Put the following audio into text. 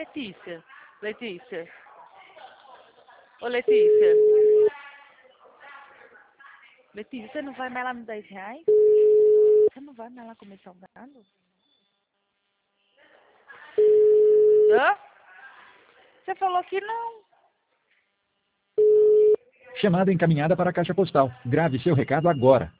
Letícia. Letícia. Ô, Letícia. Letícia, você não vai mais lá nos R$10? Você não vai mais lá comer salgado? Hã? Você falou que não. Chamada encaminhada para a caixa postal. Grave seu recado agora.